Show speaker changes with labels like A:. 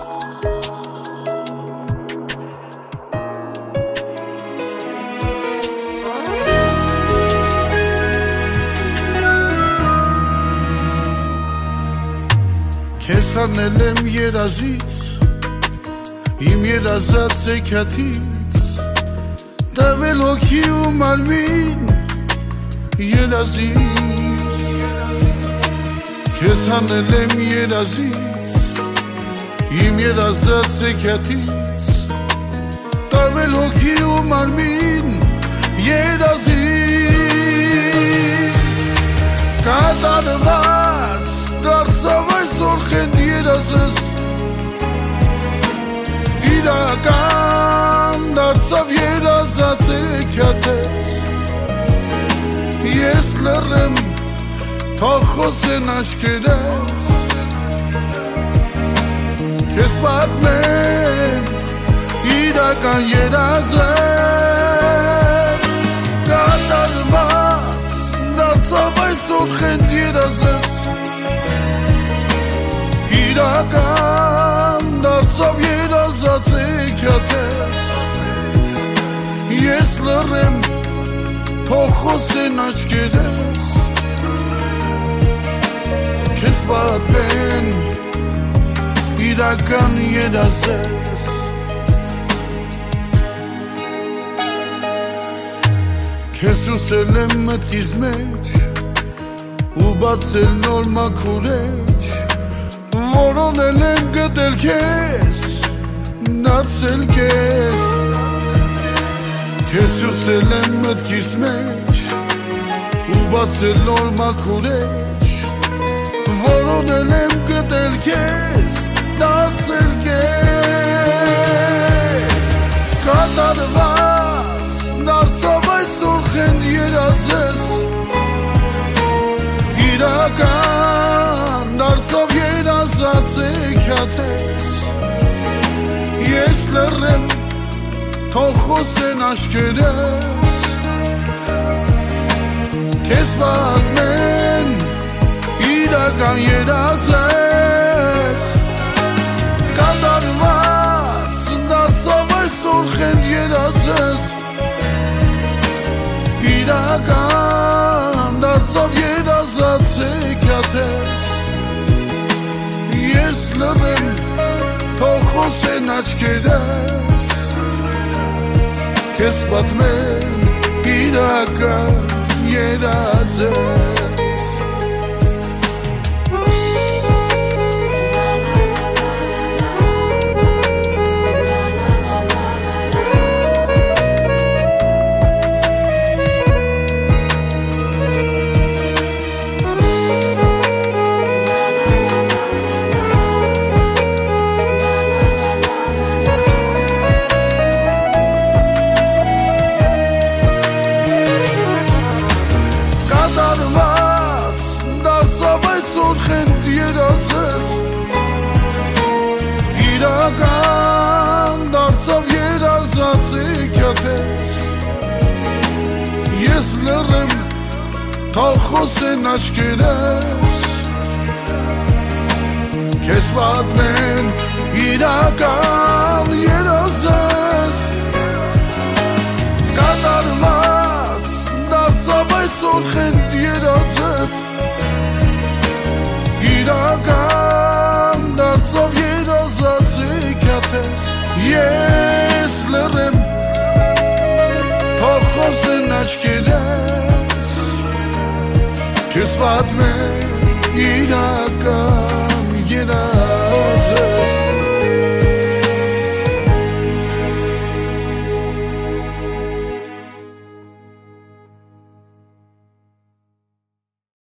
A: Քեզ հանել եմ երազից, իմ երազած զեքաթից, տվել հոգի ու մարմին երազից, Քեզ հանել եմ երազից, իմ երազած զեքաթից, տվել հոգի ու մարմին երազից, կատարված դարձավ այսօր խենդ երազս, իրական դարձավ երազած էքյաթես, ես լռեմ, թող խոսեն աշկերես, քեզ պատմեմ, իրական երազես, կատարված դարձավ այսօր խենդ երազս, իրական դարձավ երազած էքյաթես, ես լռեմ, թող խոսեն աչքերես, քեզ պատմեն, իրական երազես, քեզ ուսել եմ մտքիս մեջ, ու բացել նոր մաքուր էջ, որոնել եմ գտել քեզ, դարձել քեզ, քեզ ուսել եմ մտքիս մեջ, ու բացել նոր մաքուր էջ, որոնել եմ գտել քեզ, դարձել քեզ, կատարված դարձավ այսօր խենդ երազես, իրական դարձավ երազած էքյաթես, ես լռեմ, թող խոսեն աշկերես, քեզ պատմեն, իրական երազես, կատարված դարձավ այսօր խենդ երազես, իրական դարձավ երազած էքյաթես, ես լռեմ, թող խոսեն աչքերես, քեզ պատմեմ, իրական երազես, կատարված դարձավ այսօր խենդ երազես, իրական դարձավ երազած էքյաթես, ես լռեմ, թող խոսեն աչքերես, քեզ պատմեն, իրական երազես, կատարված դարձավ այսօր խենդ երազես, իրական դարձավ երազած էքյաթես, ես լռեմ, թող խոսեն աչքերես, քեզ պատմեմ, իրական